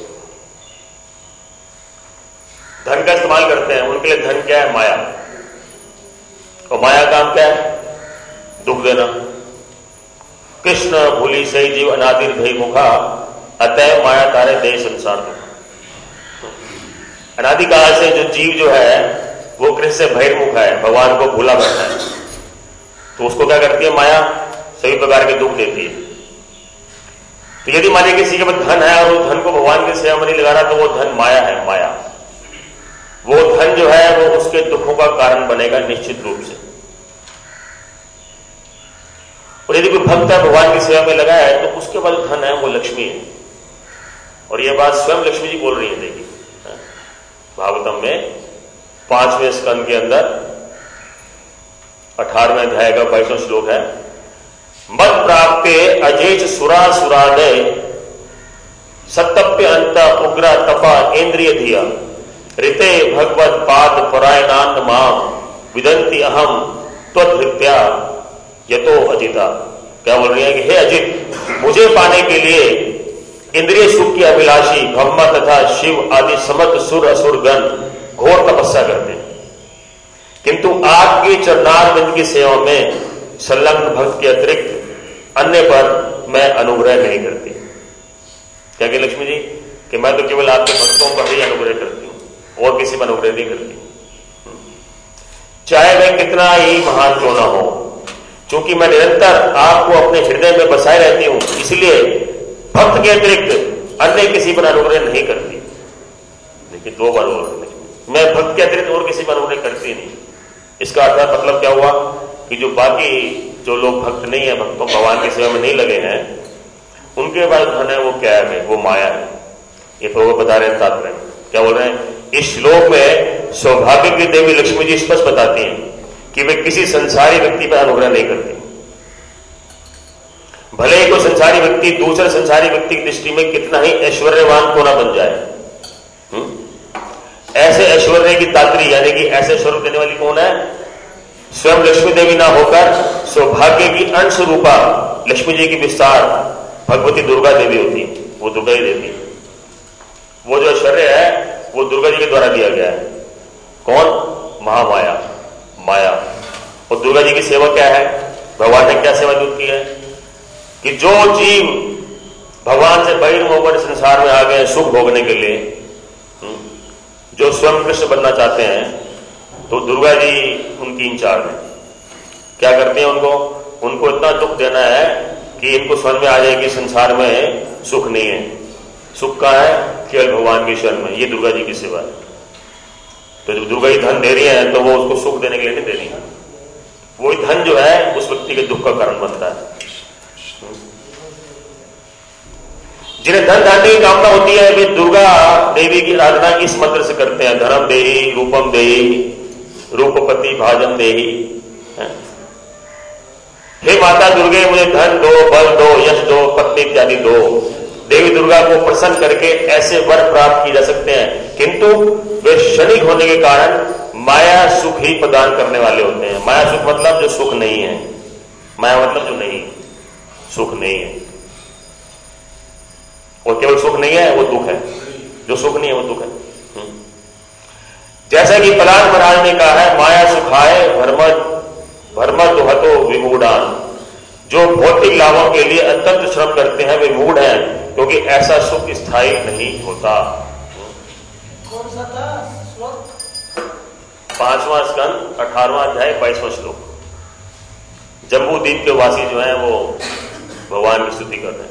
धन का इस्तेमाल करते हैं, उनके लिए धन क्या है, माया। और माया काम क्या है, दुख देना। कृष्ण भूली सही जीव अनादिर भई मुखा, अतः माया तारे दे संसार दुख। अनादिकाल से जो जीव जो है वो कृष्ण से बहिर्मुख है, भगवान को भूला बैठा है, तो उसको क्या करती है माया, सभी प्रकार के दुख देती है। तो यदि मानिए किसी के पास धन है और उस धन को भगवान की सेवा में नहीं लगा रहा, तो वो धन माया है, माया। वो धन जो है वो उसके दुखों का कारण बनेगा निश्चित रूप से। और यदि कोई भक्त है भगवान की सेवा में लगा है, तो उसके पास धन है वो लक्ष्मी है। और ये बात स्वयं लक्ष्मी जी बोल रही है। देखिए भागवतम में पांचवें स्कंद के अंदर अठारहवें अध्याय का बाईसवां श्लोक है, मत प्राप्ते अजेच सुरा सुरादय सतप्य अंत उग्र तपा इंद्रिय धिया ऋते भगवत पाद परायणान माम विदंती अहम त्वद्भृत्या यतो अजिता। क्या बोल रही है कि हे अजित, मुझे पाने के लिए इंद्रिय सुख की अभिलाषी ब्रह्मा तथा शिव आदि समस्त सुर असुर गण घोर तपस्या करते हैं, किंतु आपके चरणारविंद की सेवा में संलग्न भक्त के अतिरिक्त अन्य पर मैं अनुग्रह नहीं करती। क्या कि लक्ष्मी जी कि मैं तो केवल आपके भक्तों पर ही अनुग्रह करती हूं, और किसी पर अनुग्रह नहीं करती, चाहे वह कितना ही महान क्यों ना हो। क्योंकि मैं निरंतर आपको अपने हृदय में बसाए रहती हूं, इसलिए भक्त के अतिरिक्त अन्य किसी पर अनुग्रह नहीं करती। देखिए दो बार बोल, मैं भक्त के अतिरिक्त और किसी पर अनुग्रह करती नहीं। इसका अर्थ मतलब क्या हुआ कि जो बाकी जो लोग भक्त नहीं है, भक्तों भगवान की सेवा में नहीं लगे हैं, उनके पास धन है वो क्या है, वो माया है। ये प्रभु बता रहे हैं तात्पर्य। क्या बोल रहे हैं, इस श्लोक में सौभाग्य की देवी लक्ष्मी जी स्पष्ट बताती हैं कि वे किसी संसारी व्यक्ति पर अनुग्रह नहीं करती। भले ही कोई संसारी व्यक्ति दूसरे संसारी व्यक्ति की दृष्टि में कितना ही ऐश्वर्यवान को ना बन जाए, हुँ? ऐसे ऐश्वर्य की दात्री यानी कि ऐसे स्वरूप देने वाली कौन है, स्वयं लक्ष्मी देवी ना होकर सौभाग्य की अंश रूपा लक्ष्मी जी की विस्तार भगवती दुर्गा देवी होती है, वो दुर्गा ही देती है। वो जो ऐश्वर्य है वो दुर्गा जी के द्वारा दिया गया है। कौन? महामाया, माया। और दुर्गा जी की सेवा क्या है? भगवान ने क्या सेवा की है कि जो जीव भगवान से बहिर्मुख होकर संसार में आ गए सुख भोगने के लिए, जो स्वयं कृष्ण बनना चाहते हैं, तो दुर्गा जी उनकी इंचार्ज है। क्या करती हैं? उनको उनको इतना दुख देना है कि इनको समझ में आ जाए कि संसार में सुख नहीं है। सुख का है केवल भगवान की शरण में। ये दुर्गा जी की सेवा है। तो जब दुर्गा जी धन दे रही है तो वो उसको सुख देने के लिए नहीं दे रही है। वही धन जो है उस व्यक्ति के दुख का कारण बनता है। जिन्हें धन धान्य की कामना होती है वे दुर्गा देवी की आराधना इस मंत्र से करते हैं। धनम देहि, रूपम देहि, रूपपति भाजम देहि। हे माता दुर्गे मुझे धन दो, बल दो, यश दो, पत्नी इत्यादि दो। देवी दुर्गा को प्रसन्न करके ऐसे वर प्राप्त किए जा सकते हैं, किंतु वे क्षणिक होने के कारण माया सुख ही प्रदान करने वाले होते हैं। माया सुख मतलब जो सुख नहीं है, माया मतलब जो नहीं, सुख नहीं है। और केवल सुख नहीं है वो दुख है, जो सुख नहीं है वो दुख है। जैसा कि प्रहलाद महाराज ने कहा है, माया सुखाए भरमत भरमत दुहतो विमूढ़ान। जो भौतिक लाभों के लिए अत्यंत श्रम करते हैं वे मूढ़ हैं, क्योंकि ऐसा सुख स्थायी नहीं होता। कौन सा था श्लोक? पांचवां स्कंद अठारहवां अध्याय बाईसवां श्लोक। जम्बू द्वीप के वासी जो हैं वो भगवान की स्तुति कर रहे हैं।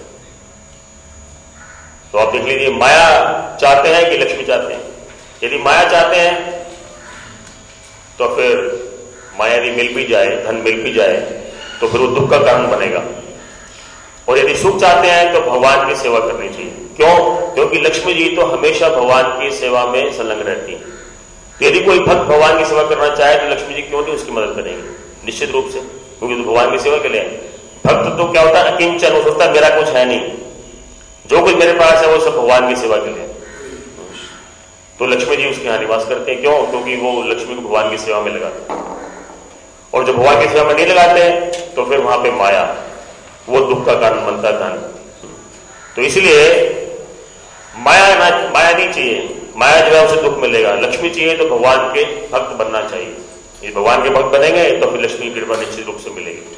तो आप देख लीजिए, माया चाहते हैं कि लक्ष्मी चाहते हैं? यदि माया चाहते हैं तो फिर माया यदि मिल भी जाए, धन मिल भी जाए, तो फिर वो दुख का कारण बनेगा। और यदि सुख चाहते हैं तो भगवान की सेवा करनी चाहिए। क्यों? क्योंकि लक्ष्मी जी तो हमेशा भगवान की सेवा में संलग्न रहती है। तो यदि कोई भक्त भगवान की सेवा करना चाहे तो लक्ष्मी जी क्यों नहीं उसकी मदद करेंगे? निश्चित रूप से, क्योंकि तो भगवान की सेवा के लिए भक्त तो क्या होता है? अकिंचन, वो सोचता मेरा कुछ है नहीं, जो कुछ मेरे पास है वो सब भगवान की सेवा के लिए। तो लक्ष्मी जी उसके यहां निवास करते हैं। क्यों? क्योंकि वो लक्ष्मी को भगवान की सेवा में लगाते हैं। और जब भगवान की सेवा में नहीं लगाते तो फिर वहां पे माया, वो दुख का कारण बनता है, धन। तो इसलिए माया ना, माया नहीं चाहिए। माया जो है उसे दुख मिलेगा। लक्ष्मी चाहिए तो भगवान के भक्त बनना चाहिए। ये भगवान के भक्त बनेंगे तो फिर लक्ष्मी की कृपा निश्चित रूप से मिलेगी।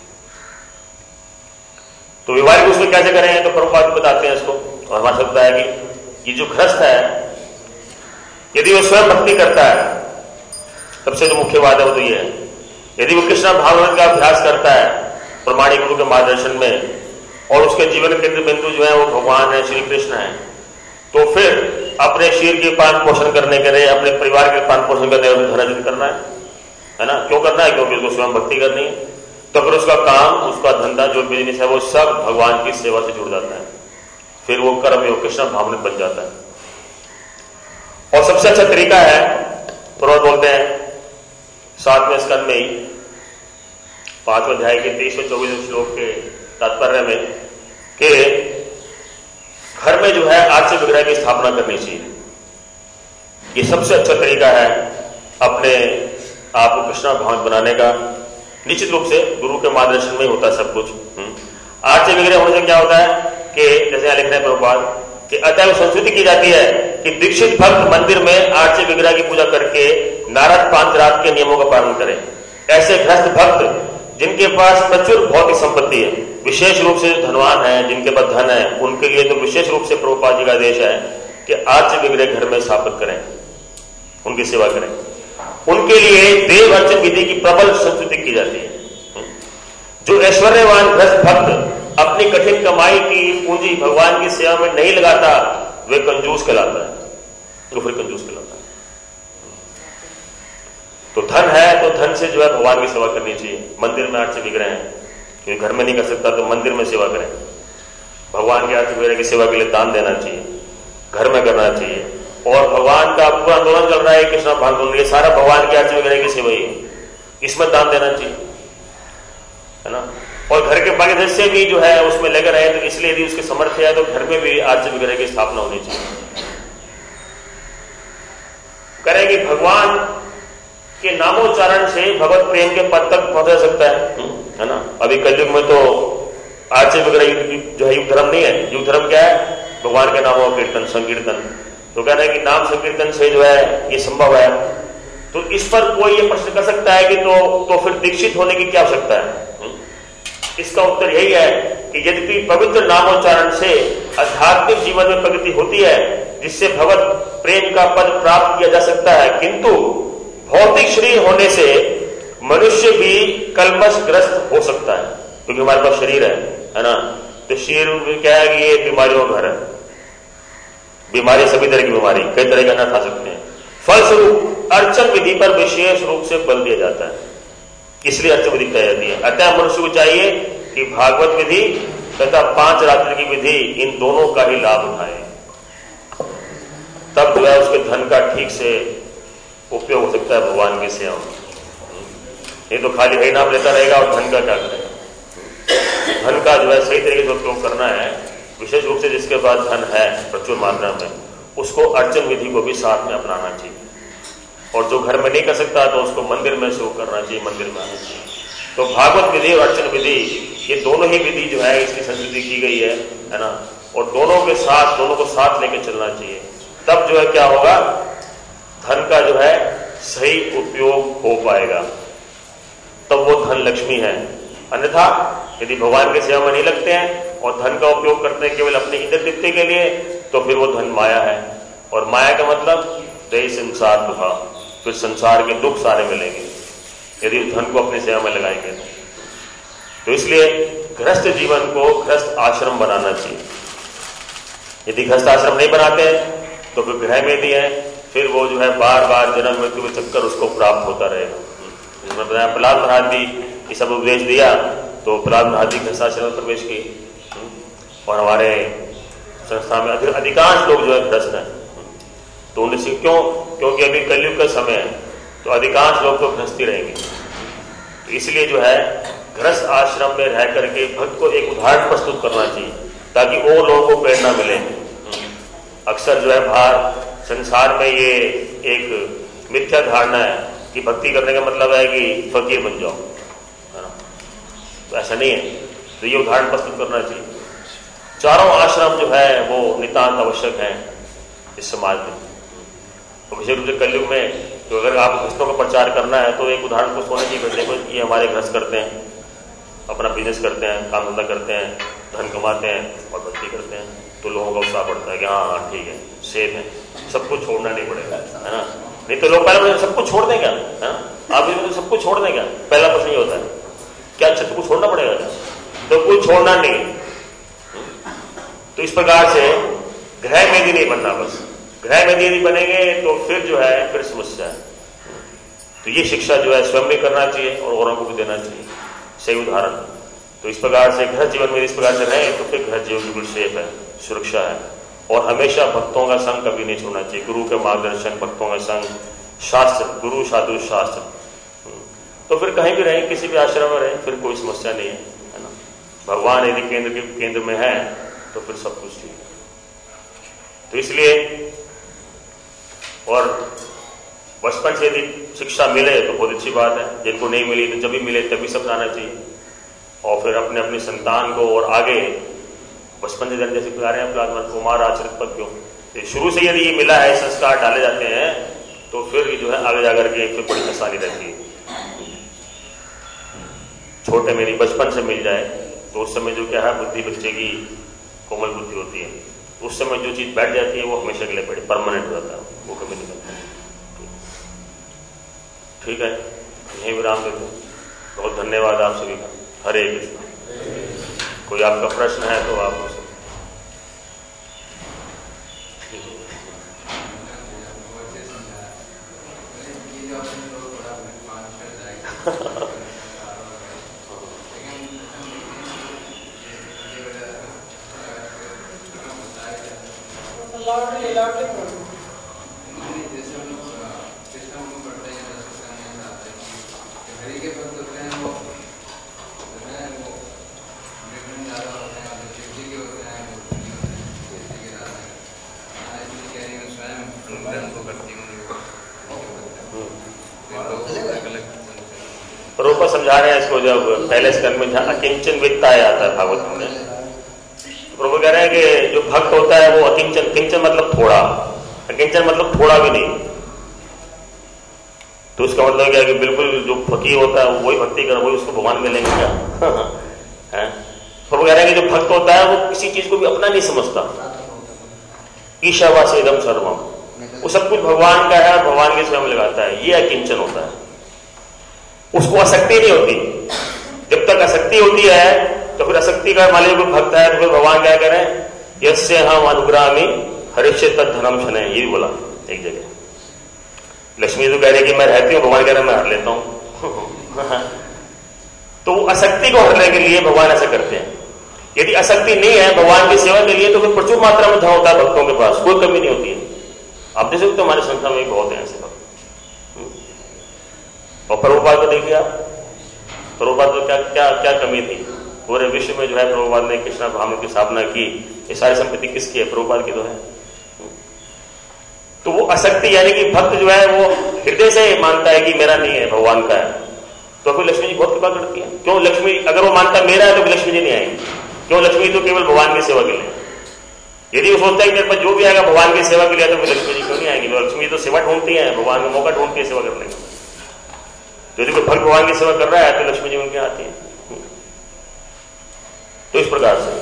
तो व्यवहारिक उसमें कैसे करें तो प्रभुपाद बताते हैं इसको। और हमारा शब्द है कि ये जो गृहस्थ है यदि वो स्वयं भक्ति करता है, सबसे जो मुख्य बात है वो तो ये है, यदि वो कृष्ण भागवत का अभ्यास करता है प्रमाणिक गुरु के मार्गदर्शन में, और उसके जीवन केंद्र बिंदु जो है वो भगवान है, श्री कृष्ण है, तो फिर अपने शरीर के पालन पोषण करने के लिए, अपने परिवार के पालन पोषण करने के लिए धन अर्जित करना है, है ना? क्यों करना है? क्योंकि उसको स्वयं भक्ति करनी है। तो फिर उसका काम, उसका धंधा, जो बिजनेस है वो सब भगवान की सेवा से जुड़ जाता है। फिर वो कर्म योग कृष्ण भावनिक बन जाता है। और सबसे अच्छा तरीका है, प्रभु बोलते हैं सातवें स्कंद में ही पांचवें अध्याय के तेईसवें चौबीसवें श्लोक के तात्पर्य में कि घर में जो है आर्च विग्रह की स्थापना करनी चाहिए। ये सबसे अच्छा तरीका है अपने आप को कृष्ण भावनिक बनाने का। निश्चित रूप से गुरु के मार्गदर्शन में होता है सब कुछ। आर्च विग्रह होने से क्या होता है कि जैसे यहां लिख रहे हैं प्रभुपाद कि अतः संस्कृति की जाती है कि दीक्षित भक्त मंदिर में आर्च विग्रह की पूजा करके नारद पांचरात के नियमों का पालन करें। ऐसे गृहस्थ भक्त जिनके पास प्रचुर भौतिक संपत्ति है, विशेष रूप से धनवान है, जिनके पास धन है, उनके लिए तो विशेष रूप से प्रभुपाद जी का आदेश है कि आर्च विग्रह घर में स्थापित करें, उनकी सेवा करें। उनके लिए देव अर्चन विधि की प्रबल संस्कृति की जाती है। जो ऐश्वर्यवान गृहस्थ भक्त अपनी कठिन कमाई की पूंजी भगवान की सेवा में नहीं लगाता वे कंजूस कहलाता है, तो फिर कंजूस कहलाता है। तो धन है तो धन से जो है भगवान की सेवा करनी चाहिए। मंदिर में आर्च विग्रह है, क्योंकि घर में नहीं कर सकता तो मंदिर में सेवा करें। भगवान के आर्च विग्रह की सेवा के लिए दान देना चाहिए, घर में करना चाहिए। और भगवान का पूरा आंदोलन चल रहा है कृष्ण भागवत, ये सारा भगवान के आर्च विग्रह की सेवा ही है, इसमें दान देना चाहिए, है ना? और घर के बाकी सदस्य भी जो है उसमें लगे रहे, तो इसलिए यदि उसके समर्थ है तो घर में भी आर्च विग्रह की स्थापना होनी चाहिए। करें कि भगवान के नामोच्चारण से भगवत प्रेम के पद तक पहुंच सकता है, है ना? अभी कलयुग में तो आरचे वगैरह जो है युग धर्म नहीं है। युग धर्म क्या है? भगवान के नामों का कीर्तन, संकीर्तन। तो कहना है कि नाम संकीर्तन से जो है ये संभव है। तो इस पर कोई ये प्रश्न कर सकता है कि तो तो फिर दीक्षित होने की क्या आवश्यकता है? इसका उत्तर यही है कि यद्यपि पवित्र नामोच्चारण से आध्यात्मिक जीवन में प्रगति होती है, जिससे भगवत प्रेम का पद प्राप्त किया जा सकता है, किंतु भौतिक शरीर होने से मनुष्य भी कल्मशग्रस्त हो सकता है, क्योंकि हमारे पास शरीर है है ना। तो शरीर में क्या है कि ये बीमारियों का घर है। बीमारी सभी तरह की बीमारी, कई तरह के अनर्थ आ सकते हैं। फलस्वरूप अर्चन विधि पर विशेष रूप से बल दिया जाता है, इसलिए अर्चन विधि कही जाती है। अतः मनुष्य को चाहिए कि भागवत विधि तथा पांच रात्रि की विधि, इन दोनों का ही लाभ उठाए, तब जो है उसके धन का ठीक से उपयोग हो सकता है भगवान की सेवा में। ये तो खाली हरि नाम लेता रहेगा और धन का क्या करेगा? धन का जो है सही तरीके से उपयोग करना है। विशेष रूप से जिसके पास धन है प्रचुर मात्रा में, उसको अर्चन विधि को भी साथ में अपनाना चाहिए। और जो घर में नहीं कर सकता तो उसको मंदिर में शुरू करना चाहिए, मंदिर में आना चाहिए। तो भागवत विधि और अर्चन विधि, ये दोनों ही विधि जो है इसकी संस्कृति की गई है है ना। और दोनों के साथ, दोनों को साथ लेके चलना चाहिए, तब जो है क्या होगा, धन का जो है सही उपयोग हो पाएगा, तब वो धन लक्ष्मी है। अन्यथा यदि भगवान की सेवा में नहीं लगते हैं और धन का उपयोग करते हैं केवल अपने इधर तृप्ति के लिए, तो फिर वो धन माया है। और माया का मतलब दही संसार दुखा, फिर संसार के दुख सारे मिलेंगे यदि धन को अपनी सेवा में लगाएंगे तो। तो इसलिए गृहस्थ जीवन को गृहस्थ आश्रम बनाना चाहिए। यदि गृहस्थ आश्रम नहीं बनाते हैं तो फिर गृह में भी है, फिर वो जो है बार बार जन्म मृत्यु के चक्कर उसको प्राप्त होता रहेगा। जिसमें बताया प्रहलाद महाराज भी ये सब उपदेश दिया, तो प्रहलाद महाराज जी गृहस्थ आश्रम में प्रवेश किए। और हमारे संस्था में अधिकांश लोग जो है गृहस्थ हैं। तो उनसे क्यों? क्योंकि अभी कलयुग का समय है, तो अधिकांश लोग तो गृहस्थी रहेंगे। तो इसलिए जो है गृहस्थ आश्रम में रह करके भक्त को एक उदाहरण प्रस्तुत करना चाहिए, ताकि और लोगों को प्रेरणा मिले। अक्सर जो है बाहर संसार में ये एक मिथ्या धारणा है कि भक्ति करने का मतलब है कि फकीर बन जाओ, है ना। तो ऐसा नहीं है। तो ये उदाहरण प्रस्तुत करना चाहिए। चारों आश्रम जो है वो नितांत आवश्यक है इस समाज में। तो विशेष रूप से कलयुग में तो अगर आप गृहस्थों का प्रचार करना है तो एक उदाहरण को सोने की देखो, ये हमारे गृहस्थ करते हैं, अपना बिजनेस करते हैं, काम धंधा करते हैं, धन कमाते हैं और भक्ति करते हैं, तो लोगों का उत्साह बढ़ता है कि हाँ हाँ ठीक है, सेफ है, सब कुछ छोड़ना नहीं पड़ेगा, है ना। नहीं तो लोग पहले सब कुछ छोड़ दें क्या, है ना। आप तो सब कुछ छोड़ दें क्या, पहला प्रश्न ये होता है, क्या सब कुछ छोड़ना पड़ेगा क्या? तो कुछ छोड़ना नहीं। तो इस प्रकार से गृह में भी नहीं बनना, बस गृह में यदि बनेंगे तो फिर जो है फिर समस्या है। तो ये शिक्षा जो है स्वयं भी करना चाहिए और औरों को भी देना चाहिए, सही उदाहरण। तो इस प्रकार से घर जीवन में इस प्रकार से रहे तो फिर घर जीवन बिल्कुल सेफ है, सुरक्षा है। और हमेशा भक्तों का संग कभी नहीं छोड़ना चाहिए, गुरु के मार्गदर्शन, भक्तों का संग, शास्त्र, गुरु साधु शास्त्र। तो फिर कहीं भी रहे, किसी भी आश्रम में रहे, फिर कोई समस्या नहीं है, है ना। भगवान यदि केंद्र के केंद्र में है तो फिर सब कुछ ठीक है। तो इसलिए और बचपन से यदि शिक्षा मिले तो बहुत अच्छी बात है, जिनको नहीं मिली तो जब भी मिले तभी सब जाना चाहिए। और फिर अपने अपने संतान को और आगे बचपन से जैसे पिला रहे हैं प्लाज्मा कुमार आचरित पद क्यों, तो शुरू से यदि ये मिला है, संस्कार डाले जाते हैं, तो फिर जो है आगे जाकर के फिर बड़ी आसानी रहती है। छोटे में यदि बचपन से मिल जाए तो उस समय जो क्या है बुद्धि बच्चे की कोमल बुद्धि होती है, उस समय जो चीज बैठ जाती है वो हमेशा के लिए बड़ी परमानेंट हो जाता है, वो कभी नहीं बनता। ठीक है, यही विराम देते हैं। बहुत धन्यवाद आप सभी का। हरे कृष्ण। कोई आपका प्रश्न है तो आप मुझसे लाडली लाडली प्रभुपाद समझा रहे हैं इसको, जब पहले स्कंद में जहां अकिंचन वित्ता आता है भागवत में, प्रभु कह रहे हैं कि जो भक्त होता है वो अकिंचन, किंचन मतलब थोड़ा, अकिंचन मतलब थोड़ा भी नहीं। तो उसका मतलब क्या है कि बिल्कुल जो फकीर होता है वही भक्ति कर, वही उसको भगवान मिलेंगे क्या? प्रभु कह रहे हैं कि जो भक्त होता है वो किसी चीज को भी अपना नहीं समझता। ईशावासी एकदम सर्वम, वो सब कुछ भगवान का है, भगवान के स्वयं लगाता है, ये अकिंचन होता है। उसको आसक्ति नहीं होती। जब तक आसक्ति होती है तो फिर आसक्ति का मान लीजिए कोई भक्त है तो फिर भगवान क्या करें, यस्य हम अनुग्रामी हरिष्य तद धनम क्षण, ये भी बोला एक जगह। लक्ष्मी तो कह रही कि मैं रहती हूं, भगवान कह रहे हैं मैं हर लेता हूं। तो आसक्ति को हरने के लिए भगवान ऐसा करते हैं। यदि आसक्ति नहीं है भगवान की सेवा के लिए तो फिर प्रचुर मात्रा में धन होता है भक्तों के पास, कोई कमी नहीं होती है। आप देख सकते हो हमारी संख्या में बहुत है ऐसे भक्त। और प्रभुपाद को देखिए आप, प्रभुपाद को क्या क्या क्या कमी थी? पूरे विश्व में जो है प्रभुपाद ने कृष्णा ब्राह्मण की स्थापना की, ये सारी संपत्ति किसकी है? प्रभुपाद की तो है। तो वो आसक्ति यानी कि भक्त जो है वो हृदय से मानता है कि मेरा नहीं है, भगवान का है, तो फिर लक्ष्मी जी बहुत कृपा करती है। क्यों लक्ष्मी, अगर वो मानता मेरा है तो फिर लक्ष्मी जी नहीं आएंगे। क्यों? लक्ष्मी तो केवल भगवान की सेवा के लिए। यदि वो सोचता है कि मेरे पास जो भी आएगा भगवान की सेवा के लिए, तो फिर लक्ष्मी जी क्यों नहीं आएंगी? तो लक्ष्मी तो सेवा ढूंढती है, भगवान का मौका ढूंढती है सेवा करने का। यदि कोई भक्त भगवान की सेवा कर रहा है तो लक्ष्मी जी उनके आती है। तो इस प्रकार से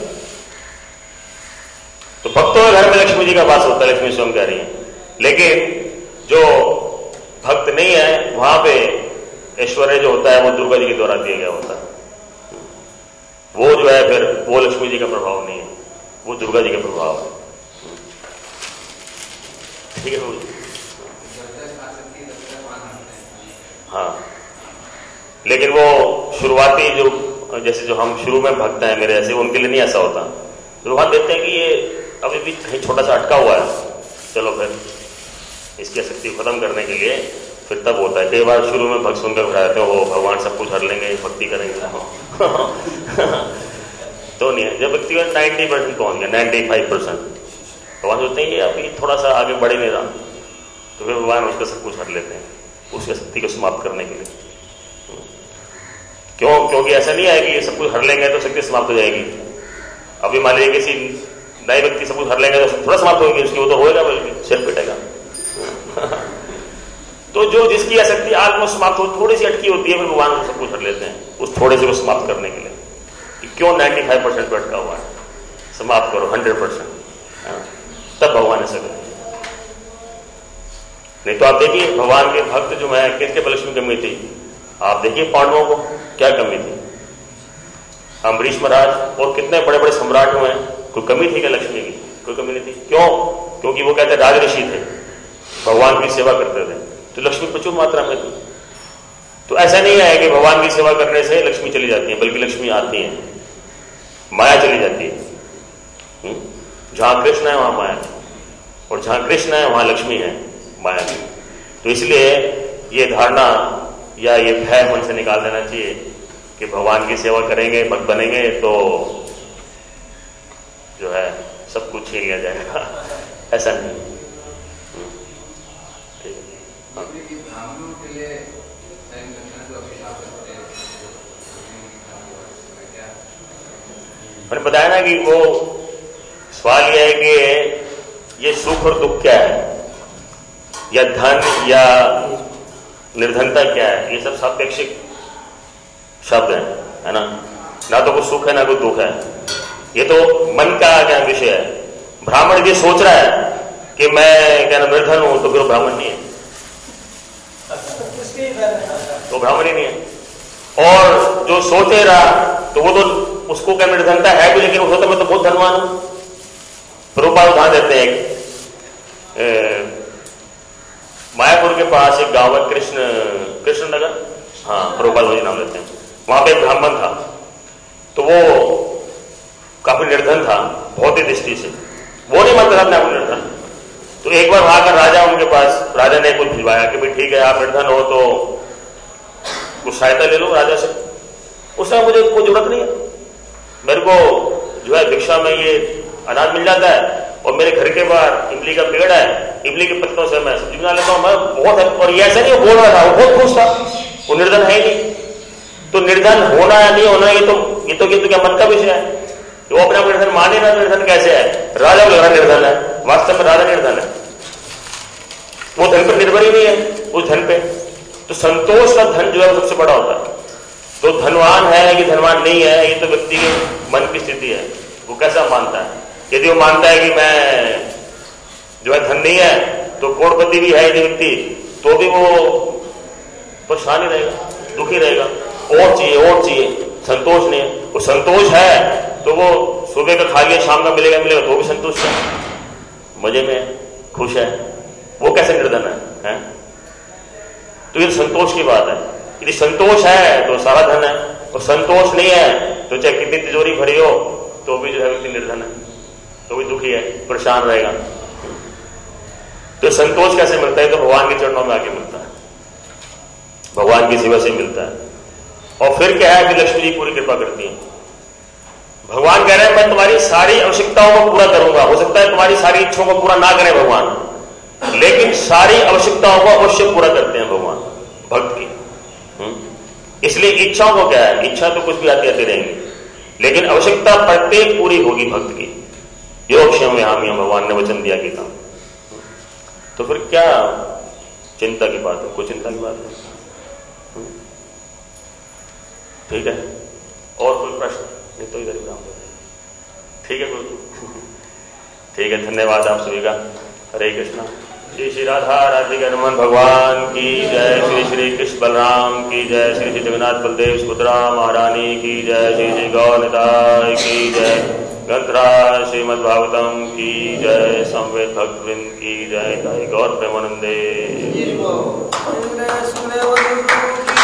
तो भक्तों के घर में लक्ष्मी जी का वास होता है, लक्ष्मी स्वयं कह रही है। लेकिन जो भक्त नहीं है वहां पे ऐश्वर्य जो होता है वो दुर्गा जी के द्वारा दिया गया होता है। वो जो है फिर वो लक्ष्मी जी का प्रभाव नहीं है, वो दुर्गा जी का प्रभाव है। ठीक है प्रभु? हाँ, लेकिन वो शुरुआती जो जैसे जो हम शुरू में भक्त हैं मेरे ऐसे, उनके लिए नहीं ऐसा होता। शुरुआत देते हैं कि ये अभी भी कहीं छोटा सा अटका हुआ है, चलो फिर इसकी आसक्ति खत्म करने के लिए फिर तब होता है। कई बार शुरू में भक्त सुनकर फिर आते हो भगवान सब कुछ हर लेंगे, भक्ति करेंगे तो नहीं है। जब व्यक्ति में नाइन्टी परसेंट पहुंच गया, नाइन्टी फाइव परसेंट भगवान सोचते हैं कि अभी थोड़ा सा आगे बढ़ नहीं रहा, तो फिर भगवान उसका सब कुछ हर लेते हैं, उसकी आसक्ति को समाप्त करने के लिए। क्यों? क्योंकि ऐसा नहीं है कि ये सब कुछ हर लेंगे तो शक्ति समाप्त हो जाएगी। अभी मान लीजिए किसी नए व्यक्ति सब कुछ हर लेंगे तो थोड़ा समाप्त होगी उसकी, वो तो होएगा बल्कि सिर पिटेगा। तो जो जिसकी आसक्ति आत्म समाप्त हो, थोड़ी सी अटकी होती है, फिर भगवान सब कुछ हर लेते हैं उस थोड़े से को समाप्त करने के लिए। कि क्यों नाइन्टी फाइव परसेंट पर अटका हुआ है, समाप्त करो हंड्रेड परसेंट, तब भगवान ऐसा करते हैं। नहीं तो आप देखिए भगवान के भक्त जो है किसके बल में कमी थी? आप देखिए पांडवों को क्या कमी थी। अम्बरीश महाराज और कितने बड़े बड़े सम्राट हुए हैं, कोई कमी थी क्या लक्ष्मी की? कोई कमी नहीं थी। क्यों? क्योंकि वो कहते राजऋषि थे, भगवान की सेवा करते थे, तो लक्ष्मी प्रचुर मात्रा में थी। तो ऐसा नहीं है कि भगवान की सेवा करने से लक्ष्मी चली जाती है, बल्कि लक्ष्मी आती है, माया चली जाती है। जहां कृष्ण है वहां माया है, और जहां कृष्ण है वहां लक्ष्मी है, माया नहीं। तो इसलिए ये धारणा या ये भय मन से निकाल देना चाहिए कि भगवान की सेवा करेंगे, भक्त बनेंगे तो जो है सब कुछ छीन लिया जाएगा। ऐसा नहीं। मैंने बताया ना कि वो सवाल यह है कि ये सुख और दुख क्या है, या धन या निर्धनता क्या है, ये सब सापेक्षिक शब्द है, है ना। ना तो कोई सुख है ना कोई दुख है, ये तो मन का क्या विषय है। ब्राह्मण ये सोच रहा है कि मैं क्या ना निर्धन हूं, तो फिर वो ब्राह्मण नहीं है, तो ब्राह्मण ही नहीं है। और जो सोचे रहा तो वो तो उसको क्या निर्धनता है भी, लेकिन वो सोचता मैं तो बहुत धनवान हूं। प्रभुपाद उदाहरण देते हैं, मायापुर के पास एक गांव है कृष्ण कृष्ण नगर, हाँ प्रभुपाद वही नाम लेते हैं। वहां पे एक ब्राह्मण था, तो वो काफी निर्धन था बहुत ही दृष्टि से, वो नहीं मानता था अपने आप निर्धन। तो एक बार वहां का राजा उनके पास, राजा ने कुछ भिजवाया कि भाई ठीक है आप निर्धन हो तो कुछ सहायता ले लो राजा से। उसने मुझे कोई जरूरत नहीं है, मेरे को जो है भिक्षा में ये अनाज मिल जाता है, और मेरे घर के बाहर इमली का पेड़ है, इमली के पत्तों से मैं सब्जी बना लेता हूं, मैं बहुत है। और ये ऐसा नहीं बोल रहा था, वो बहुत खुश था, वो निर्धन है ही नहीं। तो निर्धन होना या नहीं होना, ये तो ये तो, ये तो क्या मन का विषय है। वो अपने आप निर्धन माने ना, निर्धन कैसे है? राजा लग रहा निर्धन है, वास्तव में राजा निर्धन है, वो धन पर निर्भर ही नहीं है उस धन पे। तो संतोष का धन जो है वो सबसे बड़ा होता है। तो धनवान है कि धनवान नहीं है, ये तो व्यक्ति के मन की स्थिति है, वो कैसा मानता है। यदि वो मानता है कि मैं जो है धन नहीं है, तो करोड़पति भी है यदि व्यक्ति, तो भी वो परेशान ही रहेगा, दुखी रहेगा, और चाहिए और चाहिए, संतोष नहीं है। वो संतोष है तो वो सुबह का खा लिया, शाम का मिलेगा मिलेगा तो भी संतुष्ट है, मजे में खुश है, वो कैसे निर्धन है, है? तो ये संतोष की बात है। यदि संतोष है तो सारा धन है, और संतोष नहीं है तो चाहे कितनी तिजोरी भरी हो तो भी जो है व्यक्ति निर्धन है, तो भी दुखी है, परेशान रहेगा। तो संतोष कैसे मिलता है? तो भगवान के चरणों में आके मिलता है, भगवान की सेवा से मिलता है। और फिर क्या है कि लक्ष्मी जी पूरी कृपा करती है। भगवान कह रहे हैं मैं तुम्हारी सारी आवश्यकताओं को पूरा करूंगा। हो सकता है तुम्हारी सारी इच्छाओं को पूरा ना करें भगवान, लेकिन सारी आवश्यकताओं को अवश्य पूरा करते हैं भगवान भक्त की। इसलिए इच्छाओं को क्या है, इच्छा तो कुछ भी आती आती रहेंगी, लेकिन आवश्यकता प्रत्येक पूरी होगी भक्त की। योगक्षेम हामी भगवान ने वचन दिया गीता। तो फिर क्या चिंता की बात है? कोई चिंता की बात नहीं, ठीक है। और कोई प्रश्न नहीं तो इधर विराम देते, ठीक है गुरु, ठीक है। धन्यवाद आप सभी का। हरे कृष्णा। श्री श्री राधा राधे रमन भगवान की जय, श्री श्री कृष्ण बलराम की जय, श्री श्री जगन्नाथ बलदेव सुभद्रा महारानी की जय, श्री श्री गौरनिताय की जय, ग्रंथराज श्रीमद् भागवतम की जय, संवेद भक्तवृंद की जय, जय गौर प्रेमानंदे।